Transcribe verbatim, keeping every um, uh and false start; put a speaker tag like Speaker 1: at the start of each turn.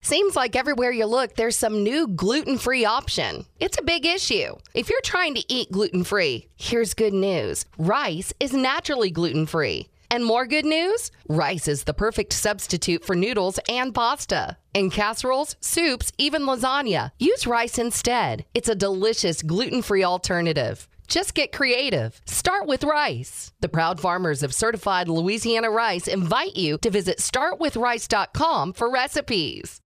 Speaker 1: Seems like everywhere you look, there's some new gluten-free option. It's a big issue. If you're trying to eat gluten-free, here's good news. Rice is naturally gluten-free. And more good news? Rice is the perfect substitute for noodles and pasta. In casseroles, soups, even lasagna, use rice instead. It's a delicious gluten-free alternative. Just get creative. Start with rice. The proud farmers of certified Louisiana rice invite you to visit start with rice dot com for recipes.